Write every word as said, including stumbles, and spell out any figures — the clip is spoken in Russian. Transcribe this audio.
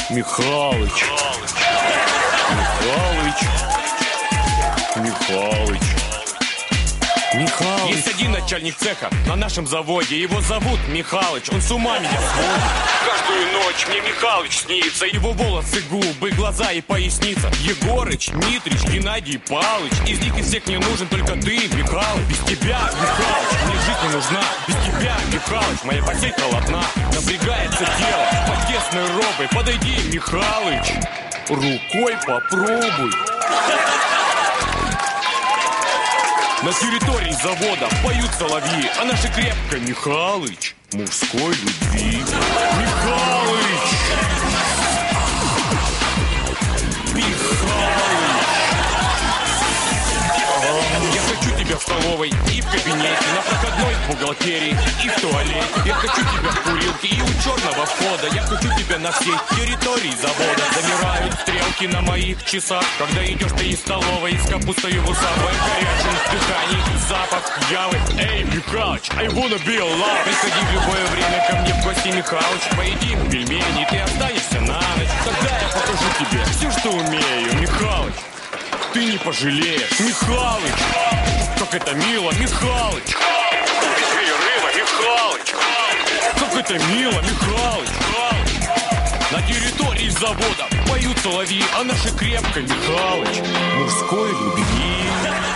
Михалыч. Михалыч. Михалыч. Михалыч. Есть один начальник цеха на нашем заводе. Его зовут Михалыч. Он с ума меня сводит. Каждую ночь мне Михалыч снится. Его волосы, губы, глаза и поясница. Егорыч, Митрич, Геннадий Палыч. Из них из всех мне нужен только ты, Михалыч. Без тебя, Михалыч, мне жить не нужна. Без тебя, Михалыч, моя постель холодна. Напрягается тело под тесной робой. Подойди, Михалыч, рукой попробуй. На территории завода поют соловьи, а наши крепко, Михалыч, мужской любви. Михалыч! Михалыч! Я хочу тебя в столовой и в кабинете, на проходной в бухгалтерии и в туалете. Я хочу тебя в курилке и у черного входа. Я хочу тебя на всей территории завода. Замирают стрелки на моих часах, когда идешь ты из столовой с капустой в усах. В горячем дыхании запах явы. Эй, Михалыч, I wanna be alive. Приходи в любое время ко мне в гости, Михалыч. Поедим пельмени, ты останешься на ночь. Тогда я покажу тебе все, что умею, Михалыч. Ты не пожалеешь, Михалыч. Как это мило, Михалыч. Без перерыва, Михалыч. Как это мило, Михалыч. На территории завода поют соловьи, а наши крепко, Михалыч, мужской любви.